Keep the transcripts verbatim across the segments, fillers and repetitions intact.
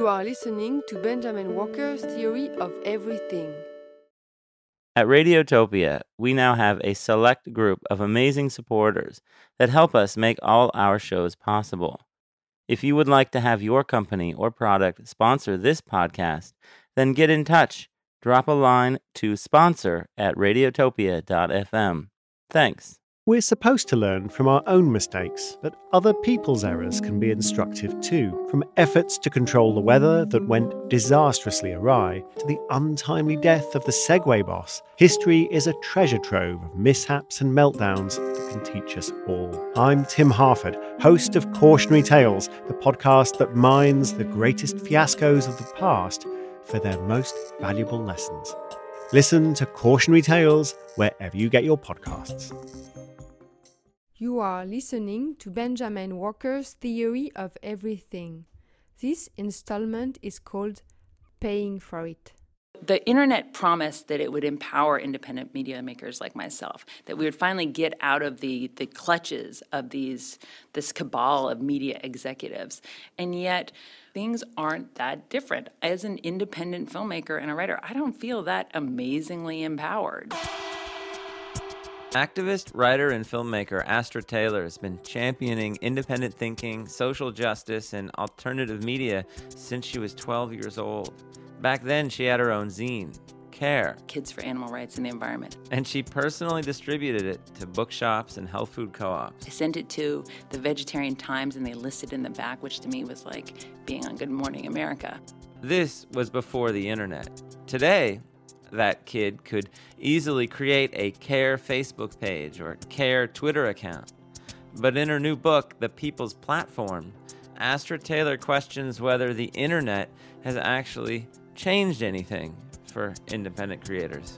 You are listening to Benjamin Walker's Theory of Everything. At Radiotopia, we now have a select group of amazing supporters that help us make all our shows possible. If you would like to have your company or product sponsor this podcast, then get in touch. Drop a line to sponsor at radiotopia dot f m. Thanks. We're supposed to learn from our own mistakes, but other people's errors can be instructive too. From efforts to control the weather that went disastrously awry, to the untimely death of the Segway boss, history is a treasure trove of mishaps and meltdowns that can teach us all. I'm Tim Harford, host of Cautionary Tales, the podcast that mines the greatest fiascos of the past for their most valuable lessons. Listen to Cautionary Tales wherever you get your podcasts. You are listening to Benjamin Walker's Theory of Everything. This installment is called Paying for It. The internet promised that it would empower independent media makers like myself, that we would finally get out of the, the clutches of these this cabal of media executives. And yet, things aren't that different. As an independent filmmaker and a writer, I don't feel that amazingly empowered. Activist, writer, and filmmaker Astra Taylor has been championing independent thinking, social justice, and alternative media since she was twelve years old. Back then, she had her own zine, Care. Kids for Animal Rights and the Environment. And she personally distributed it to bookshops and health food co-ops. I sent it to the Vegetarian Times, and they listed in the back, which to me was like being on Good Morning America. This was before the internet. Today, that kid could easily create a Care Facebook page or Care Twitter account. But in her new book, The People's Platform, Astra Taylor questions whether the internet has actually changed anything for independent creators.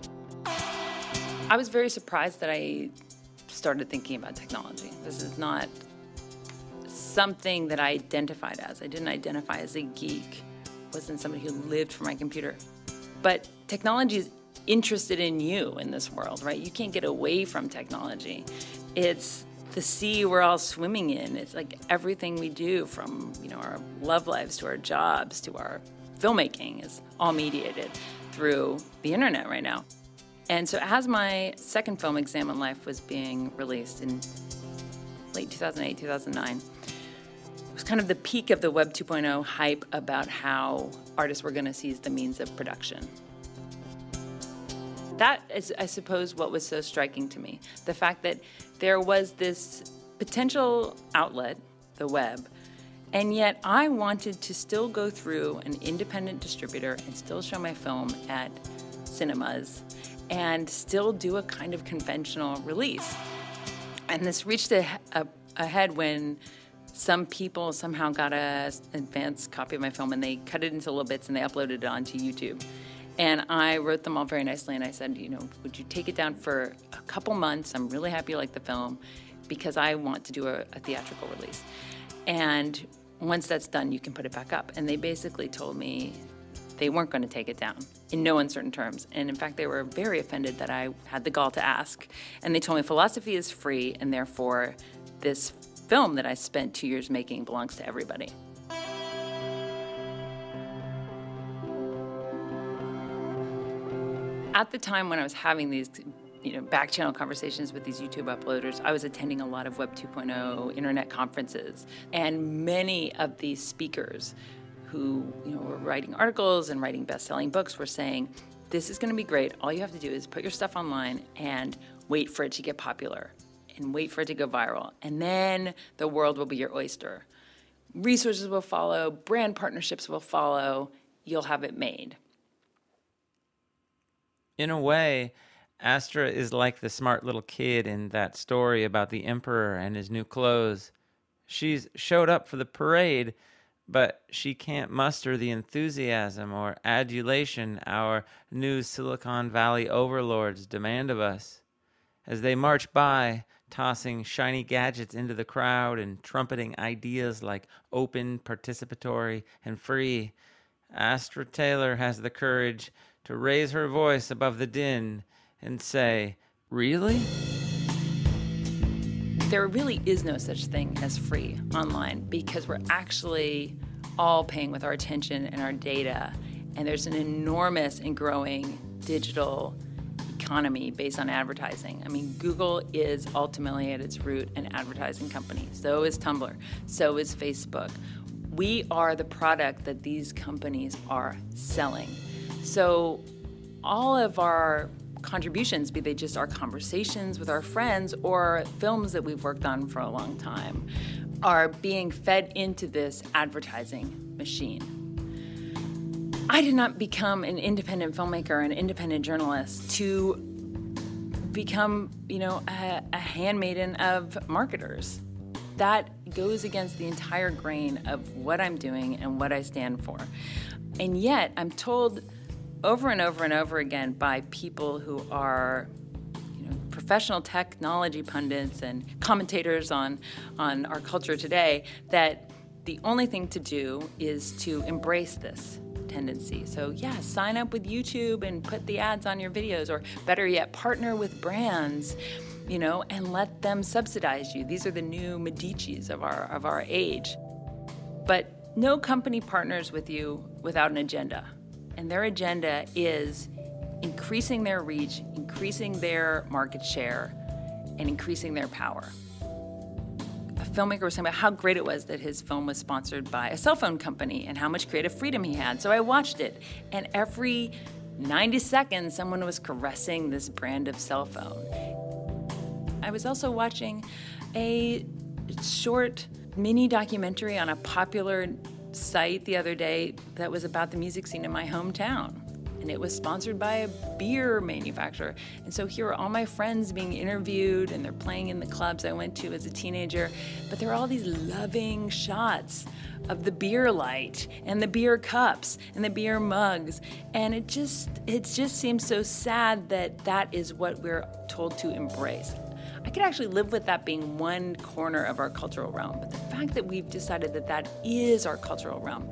I was very surprised that I started thinking about technology. This is not something that I identified as. I didn't identify as a geek. I wasn't somebody who lived for my computer. But technology is interested in you in this world, right? You can't get away from technology. It's the sea we're all swimming in. It's like everything we do, from, you know, our love lives to our jobs to our filmmaking, is all mediated through the internet right now. And so as my second film, Examine Life, was being released in late two thousand eight, two thousand nine, it was kind of the peak of the Web two point oh hype about how artists were going to seize the means of production. That is, I suppose, what was so striking to me. The fact that there was this potential outlet, the web, and yet I wanted to still go through an independent distributor and still show my film at cinemas and still do a kind of conventional release. And this reached a, a, a head when some people somehow got an advance copy of my film and they cut it into little bits and they uploaded it onto YouTube. And I wrote them all very nicely, and I said, you know, would you take it down for a couple months? I'm really happy you like the film because I want to do a, a theatrical release. And once that's done, you can put it back up. And they basically told me they weren't going to take it down in no uncertain terms. And in fact, they were very offended that I had the gall to ask. And they told me philosophy is free, and therefore this film that I spent two years making belongs to everybody. At the time when I was having these, you know, back channel conversations with these YouTube uploaders, I was attending a lot of Web two point oh internet conferences, and many of these speakers who, you know, were writing articles and writing best-selling books were saying, this is going to be great. All you have to do is put your stuff online and wait for it to get popular and wait for it to go viral, and then the world will be your oyster. Resources will follow, brand partnerships will follow, you'll have it made. In a way, Astra is like the smart little kid in that story about the emperor and his new clothes. She's showed up for the parade, but she can't muster the enthusiasm or adulation our new Silicon Valley overlords demand of us. As they march by, tossing shiny gadgets into the crowd and trumpeting ideas like open, participatory, and free, Astra Taylor has the courage to raise her voice above the din and say, really? There really is no such thing as free online because we're actually all paying with our attention and our data. And there's an enormous and growing digital economy based on advertising. I mean, Google is ultimately at its root an advertising company. So is Tumblr. So is Facebook. We are the product that these companies are selling. So all of our contributions, be they just our conversations with our friends or films that we've worked on for a long time, are being fed into this advertising machine. I did not become an independent filmmaker, an independent journalist to become, you know, a, a handmaiden of marketers. That goes against the entire grain of what I'm doing and what I stand for. And yet, I'm told over and over and over again by people who are, you know, professional technology pundits and commentators on, on our culture today, that the only thing to do is to embrace this tendency. So yeah, sign up with YouTube and put the ads on your videos, or better yet, partner with brands, you know, and let them subsidize you. These are the new Medicis of our of our age. But no company partners with you without an agenda. And their agenda is increasing their reach, increasing their market share, and increasing their power. A filmmaker was talking about how great it was that his film was sponsored by a cell phone company and how much creative freedom he had. So I watched it, and every ninety seconds, someone was caressing this brand of cell phone. I was also watching a short mini documentary on a popular site the other day that was about the music scene in my hometown. And it was sponsored by a beer manufacturer. And so here are all my friends being interviewed, and they're playing in the clubs I went to as a teenager. But there are all these loving shots of the beer light and the beer cups and the beer mugs. And it just, it just seems so sad that that is what we're told to embrace. I could actually live with that being one corner of our cultural realm. But the fact that we've decided that that is our cultural realm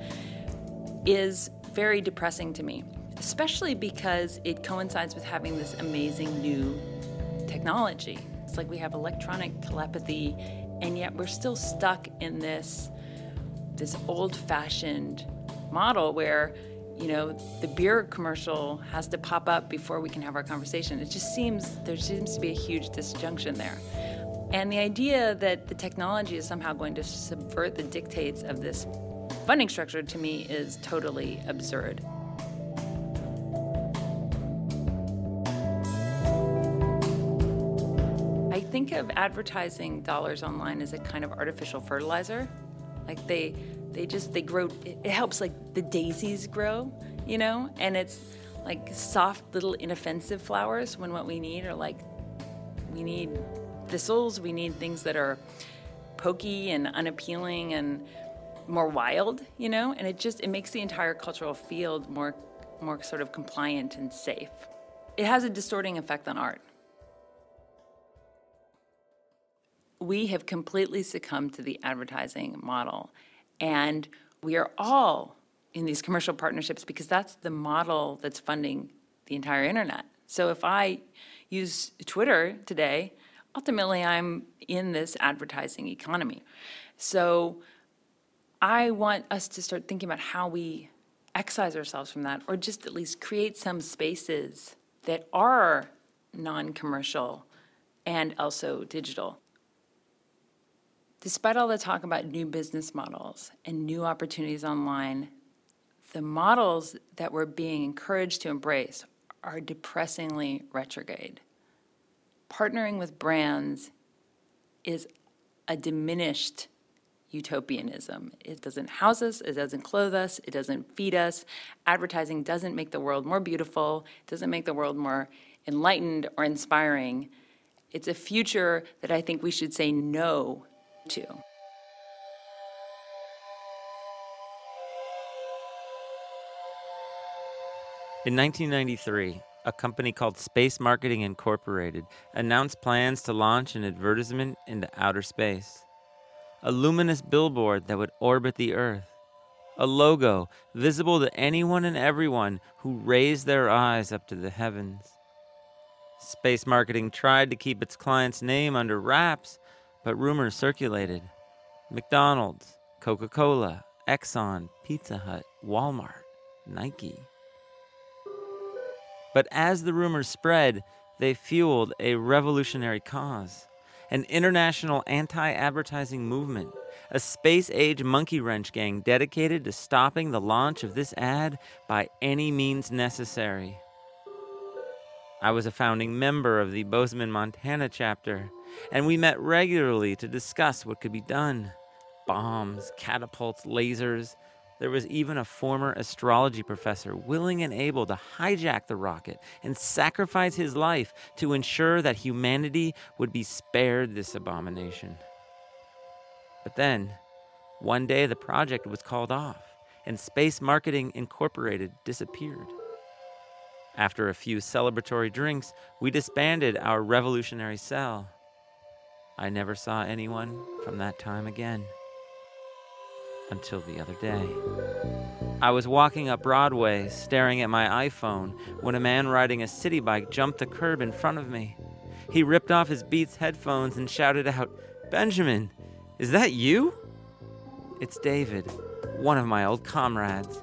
is very depressing to me, especially because it coincides with having this amazing new technology. It's like we have electronic telepathy, and yet we're still stuck in this, this old-fashioned model where, you know, the beer commercial has to pop up before we can have our conversation. It just seems, there seems to be a huge disjunction there. And the idea that the technology is somehow going to subvert the dictates of this funding structure, to me, is totally absurd. I think of advertising dollars online as a kind of artificial fertilizer. Like they, they just, they grow, it helps like the daisies grow, you know? And it's like soft little inoffensive flowers, when what we need are like, we need thistles, we need things that are pokey and unappealing and more wild, you know? And it just, it makes the entire cultural field more, more sort of compliant and safe. It has a distorting effect on art. We have completely succumbed to the advertising model, and we are all in these commercial partnerships because that's the model that's funding the entire internet. So if I use Twitter today, ultimately I'm in this advertising economy. So I want us to start thinking about how we excise ourselves from that, or just at least create some spaces that are non-commercial and also digital. Despite all the talk about new business models and new opportunities online, the models that we're being encouraged to embrace are depressingly retrograde. Partnering with brands is a diminished utopianism. It doesn't house us, it doesn't clothe us, it doesn't feed us. Advertising doesn't make the world more beautiful, it doesn't make the world more enlightened or inspiring. It's a future that I think we should say no to. In nineteen ninety-three, a company called Space Marketing Incorporated announced plans to launch an advertisement into outer space. A luminous billboard that would orbit the Earth. A logo visible to anyone and everyone who raised their eyes up to the heavens. Space Marketing tried to keep its client's name under wraps, but rumors circulated. McDonald's, Coca-Cola, Exxon, Pizza Hut, Walmart, Nike. But as the rumors spread, they fueled a revolutionary cause, an international anti-advertising movement, a space-age monkey wrench gang dedicated to stopping the launch of this ad by any means necessary. I was a founding member of the Bozeman, Montana chapter, and we met regularly to discuss what could be done. Bombs, catapults, lasers. There was even a former astrology professor willing and able to hijack the rocket and sacrifice his life to ensure that humanity would be spared this abomination. But then, one day the project was called off, and Space Marketing Incorporated disappeared. After a few celebratory drinks, we disbanded our revolutionary cell. I never saw anyone from that time again. Until the other day. I was walking up Broadway, staring at my iPhone, when a man riding a city bike jumped the curb in front of me. He ripped off his Beats headphones and shouted out, "Benjamin, is that you?" It's David, one of my old comrades.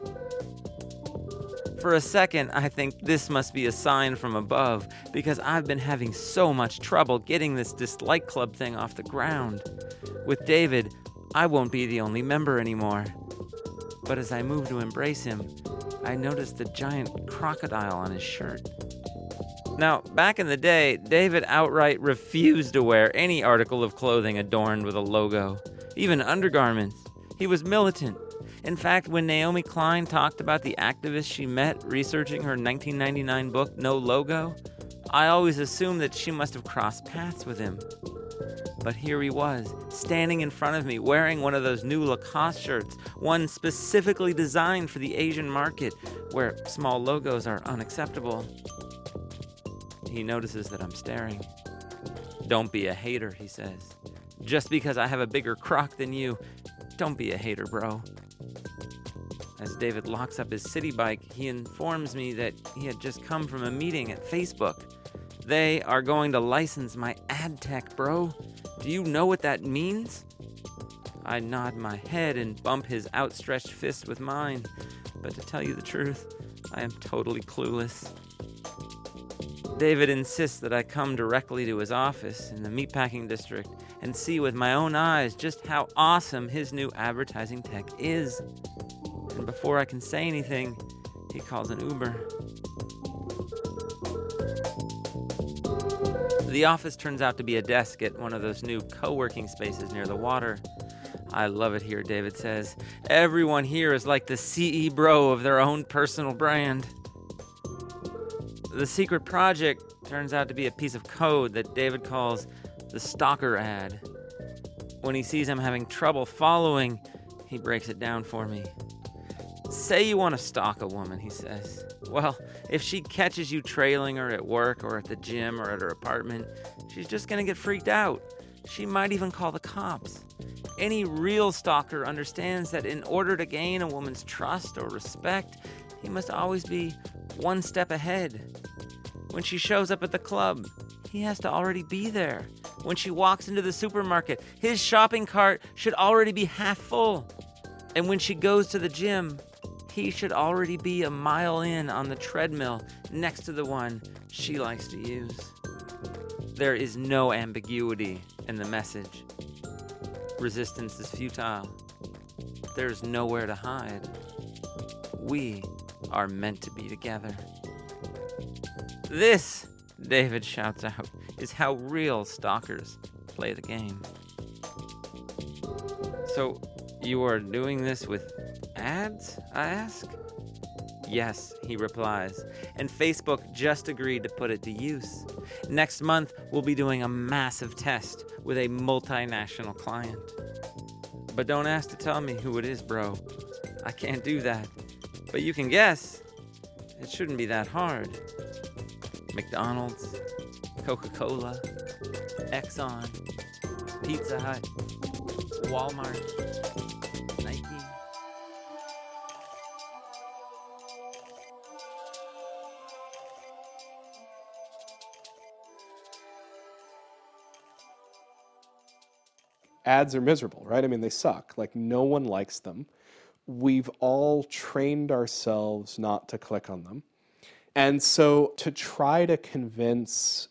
For a second, I think this must be a sign from above, because I've been having so much trouble getting this Dislike Club thing off the ground. With David, I won't be the only member anymore. But as I move to embrace him, I notice the giant crocodile on his shirt. Now, back in the day, David outright refused to wear any article of clothing adorned with a logo, even undergarments. He was militant. In fact, when Naomi Klein talked about the activist she met researching her nineteen ninety-nine book, No Logo, I always assumed that she must have crossed paths with him. But here he was, standing in front of me, wearing one of those new Lacoste shirts, one specifically designed for the Asian market, where small logos are unacceptable. He notices that I'm staring. "Don't be a hater," he says. "Just because I have a bigger crock than you, don't be a hater, bro." As David locks up his city bike, he informs me that he had just come from a meeting at Facebook. They are going to license my ad tech, bro. Do you know what that means? I nod my head and bump his outstretched fist with mine, but to tell you the truth, I am totally clueless. David insists that I come directly to his office in the meatpacking district and see with my own eyes just how awesome his new advertising tech is. And before I can say anything, he calls an Uber. The office turns out to be a desk at one of those new co-working spaces near the water. "I love it here," David says. "Everyone here is like the C E bro of their own personal brand." The secret project turns out to be a piece of code that David calls the stalker ad. When he sees I'm having trouble following, he breaks it down for me. "Say you want to stalk a woman," he says. "Well, if she catches you trailing her at work or at the gym or at her apartment, she's just going to get freaked out. She might even call the cops. Any real stalker understands that in order to gain a woman's trust or respect, he must always be one step ahead. When she shows up at the club, he has to already be there. When she walks into the supermarket, his shopping cart should already be half full. And when she goes to the gym, he should already be a mile in on the treadmill next to the one she likes to use. There is no ambiguity in the message. Resistance is futile. There's nowhere to hide. We are meant to be together." This, David shouts out, is how real stalkers play the game. "So, you are doing this with ads?" I ask. "Yes," he replies, and Facebook just agreed to put it to use. Next month, we'll be doing a massive test with a multinational client. But don't ask to tell me who it is, bro. I can't do that. But you can guess. It shouldn't be that hard. McDonald's, Coca-Cola, Exxon, Pizza Hut, Walmart, Nike. Ads are miserable, right? I mean, they suck. Like, no one likes them. we've all trained ourselves not to click on them. And so to try to convince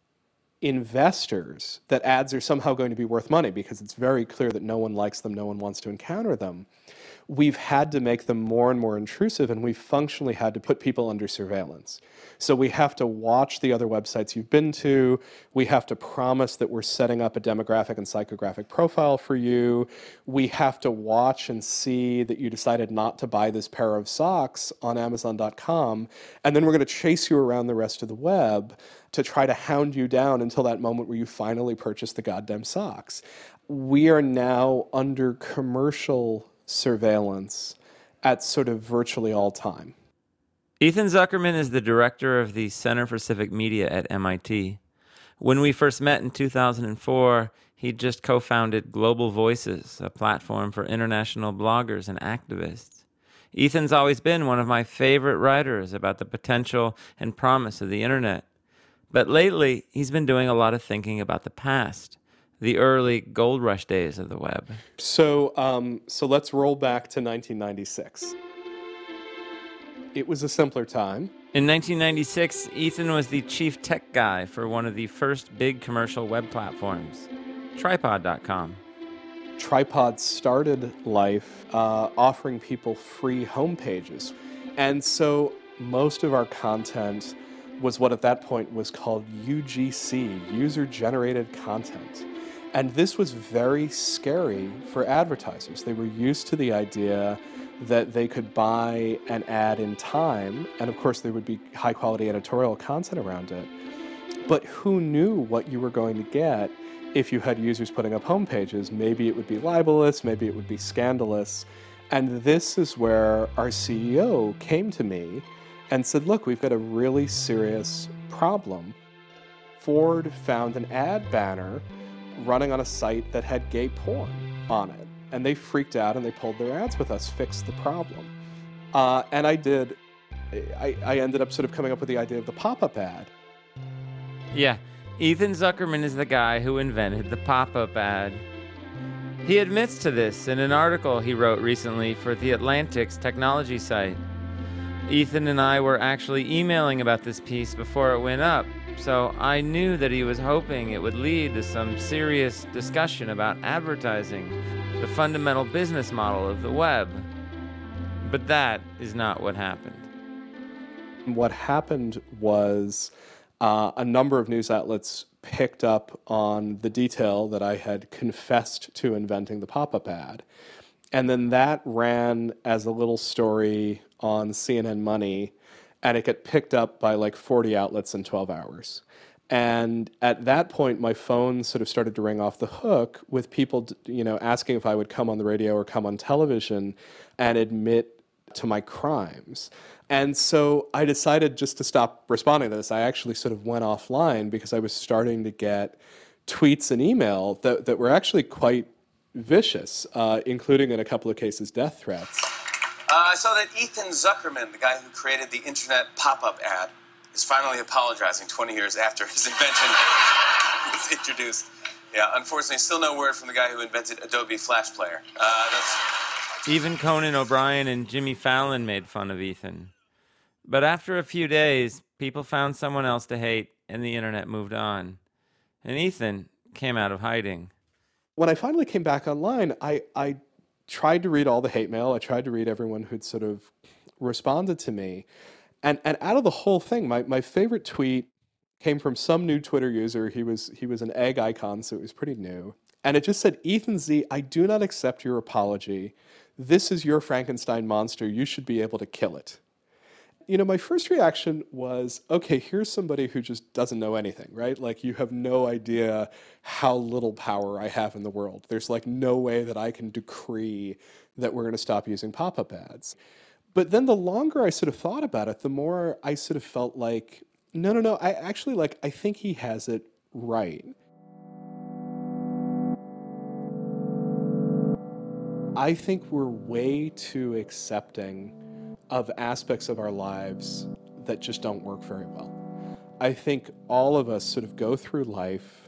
investors that ads are somehow going to be worth money, because it's very clear that no one likes them, no one wants to encounter them, we've had to make them more and more intrusive, and we've functionally had to put people under surveillance. So we have to watch the other websites you've been to. We have to promise that we're setting up a demographic and psychographic profile for you. We have to watch and see that you decided not to buy this pair of socks on Amazon dot com, and then we're going to chase you around the rest of the web to try to hound you down until that moment where you finally purchase the goddamn socks. We are now under commercial surveillance at sort of virtually all time. Ethan Zuckerman is the director of the Center for Civic Media at M I T. When we first met in two thousand four, he just co-founded Global Voices, a platform for international bloggers and activists. Ethan's always been one of my favorite writers about the potential and promise of the internet. But lately, he's been doing a lot of thinking about the past, the early gold rush days of the web. So, um, so let's roll back to nineteen ninety-six. It was a simpler time. In nineteen ninety-six, Ethan was the chief tech guy for one of the first big commercial web platforms, Tripod dot com. Tripod started life uh, offering people free homepages. And so most of our content was what at that point was called U G C, user-generated content. And this was very scary for advertisers. They were used to the idea that they could buy an ad in time, and of course there would be high-quality editorial content around it. But who knew what you were going to get if you had users putting up homepages? Maybe it would be libelous, maybe it would be scandalous. And this is where our C E O came to me and said, look, we've got a really serious problem. Ford found an ad banner running on a site that had gay porn on it. And they freaked out and they pulled their ads with us, fixed the problem. Uh, and I did, I, I ended up sort of coming up with the idea of the pop-up ad. Yeah, Ethan Zuckerman is the guy who invented the pop-up ad. He admits to this in an article he wrote recently for The Atlantic's technology site. Ethan and I were actually emailing about this piece before it went up, so I knew that he was hoping it would lead to some serious discussion about advertising, the fundamental business model of the web. But that is not what happened. What happened was uh, a number of news outlets picked up on the detail that I had confessed to inventing the pop-up ad. And then that ran as a little story on C N N Money, and it got picked up by like forty outlets in twelve hours. And at that point, my phone sort of started to ring off the hook with people, you know, asking if I would come on the radio or come on television and admit to my crimes. And so I decided just to stop responding to this. I actually sort of went offline because I was starting to get tweets and email that, that were actually quite vicious, uh, including in a couple of cases death threats. Uh, I saw that Ethan Zuckerman, the guy who created the internet pop-up ad, is finally apologizing twenty years after his invention was introduced. Yeah, unfortunately, still no word from the guy who invented Adobe Flash Player. Uh, that's... Even Conan O'Brien and Jimmy Fallon made fun of Ethan. But after a few days, people found someone else to hate, and the internet moved on. And Ethan came out of hiding. When I finally came back online, I, I tried to read all the hate mail. I tried to read everyone who'd sort of responded to me. And and out of the whole thing, my, my favorite tweet came from some new Twitter user. He was he was an egg icon, so it was pretty new. And it just said, Ethan Z, I do not accept your apology. This is your Frankenstein monster. You should be able to kill it. You know, my first reaction was, okay, here's somebody who just doesn't know anything, right? Like, you have no idea how little power I have in the world. There's like no way that I can decree that we're going to stop using pop-up ads. But then the longer I sort of thought about it, the more I sort of felt like, no, no, no, I actually, like, I think he has it right. I think we're way too accepting of aspects of our lives that just don't work very well. I think all of us sort of go through life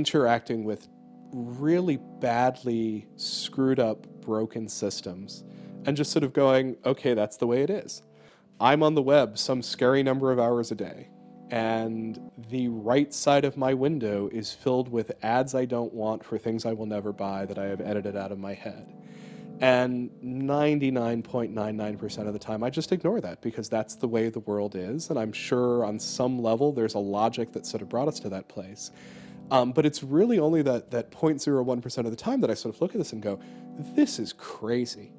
interacting with really badly screwed up, broken systems and just sort of going, okay, that's the way it is. I'm on the web some scary number of hours a day, and the right side of my window is filled with ads I don't want for things I will never buy that I have edited out of my head. And ninety-nine point nine nine percent of the time, I just ignore that because that's the way the world is. And I'm sure on some level, there's a logic that sort of brought us to that place. Um, but it's really only that, that zero point zero one percent of the time that I sort of look at this and go, this is crazy.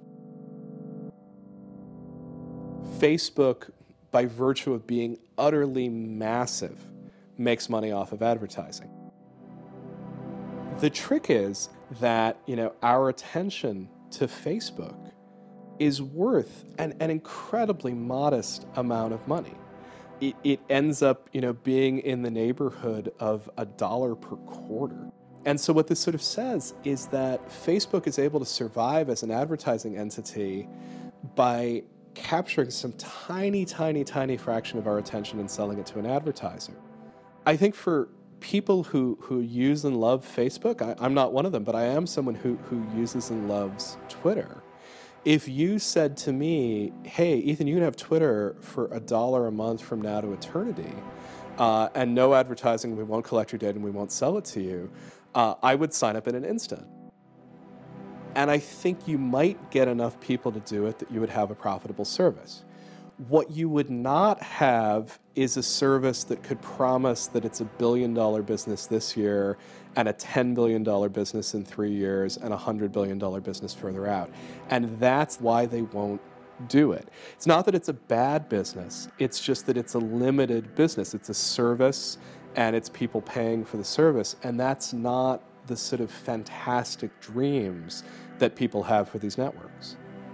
Facebook, by virtue of being utterly massive, makes money off of advertising. The trick is that, you know, our attention to Facebook is worth an, an incredibly modest amount of money. It, it ends up, you know, being in the neighborhood of a dollar per quarter. And so what this sort of says is that Facebook is able to survive as an advertising entity by capturing some tiny, tiny, tiny fraction of our attention and selling it to an advertiser. I think for people who, who use and love Facebook, I, I'm not one of them, but I am someone who, who uses and loves Twitter. If you said to me, hey, Ethan, you can have Twitter for a dollar a month from now to eternity, uh, and no advertising, we won't collect your data and we won't sell it to you, uh, I would sign up in an instant. And I think you might get enough people to do it that you would have a profitable service. What you would not have is a service that could promise that it's a billion dollar business this year and a ten billion dollar business in three years and a one hundred billion dollar business further out. And that's why they won't do it. It's not that it's a bad business. It's just that it's a limited business. It's a service and it's people paying for the service. And that's not the sort of fantastic dreams that people have for these networks.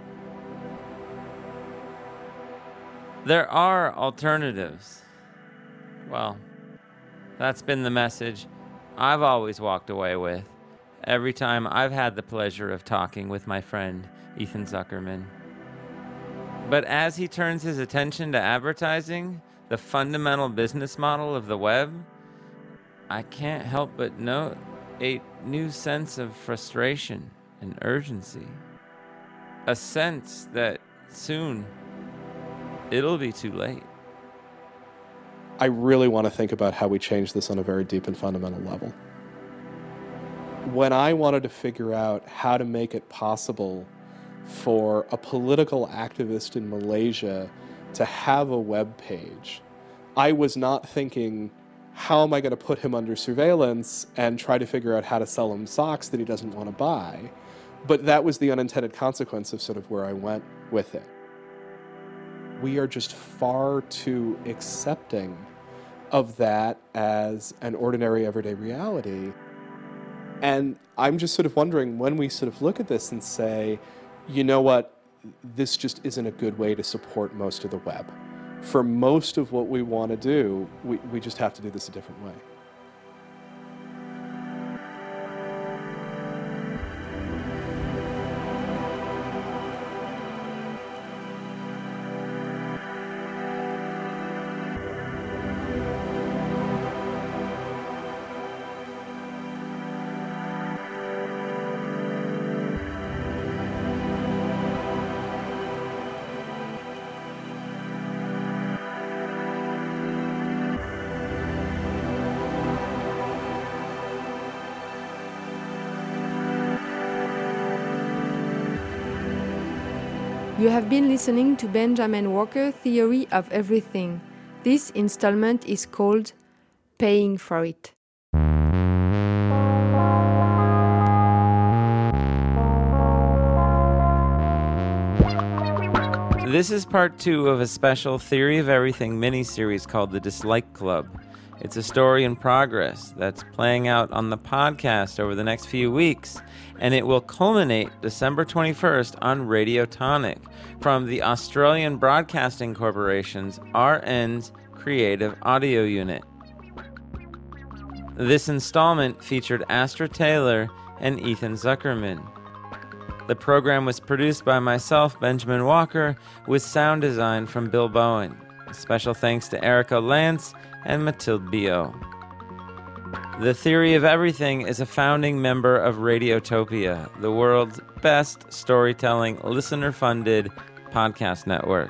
There are alternatives. Well, that's been the message I've always walked away with every time I've had the pleasure of talking with my friend Ethan Zuckerman. But as he turns his attention to advertising, the fundamental business model of the web, I can't help but note a new sense of frustration and urgency. A sense that soon it'll be too late. I really want to think about how we change this on a very deep and fundamental level. When I wanted to figure out how to make it possible for a political activist in Malaysia to have a web page, I was not thinking, how am I going to put him under surveillance and try to figure out how to sell him socks that he doesn't want to buy? But that was the unintended consequence of sort of where I went with it. We are just far too accepting of that as an ordinary everyday reality. And I'm just sort of wondering when we sort of look at this and say, you know what, this just isn't a good way to support most of the web. For most of what we want to do, we, we just have to do this a different way. You have been listening to Benjamin Walker Theory of Everything. This installment is called Paying for It. This is part two of a special Theory of Everything mini-series called The Dislike Club. It's a story in progress that's playing out on the podcast over the next few weeks, and it will culminate December twenty-first on Radio Tonic from the Australian Broadcasting Corporation's R N's Creative Audio Unit. This installment featured Astra Taylor and Ethan Zuckerman. The program was produced by myself, Benjamin Walker, with sound design from Bill Bowen. Special thanks to Erica Lance and Mathilde Bio. The Theory of Everything is a founding member of Radiotopia, the world's best storytelling, listener-funded podcast network.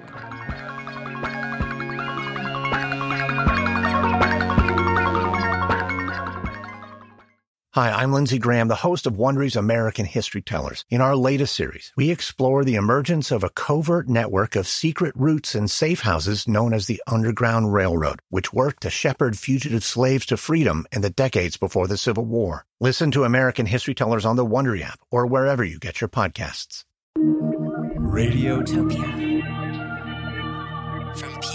Hi, I'm Lindsey Graham, the host of Wondery's American History Tellers. In our latest series, we explore the emergence of a covert network of secret routes and safe houses known as the Underground Railroad, which worked to shepherd fugitive slaves to freedom in the decades before the Civil War. Listen to American History Tellers on the Wondery app or wherever you get your podcasts. Radiotopia from P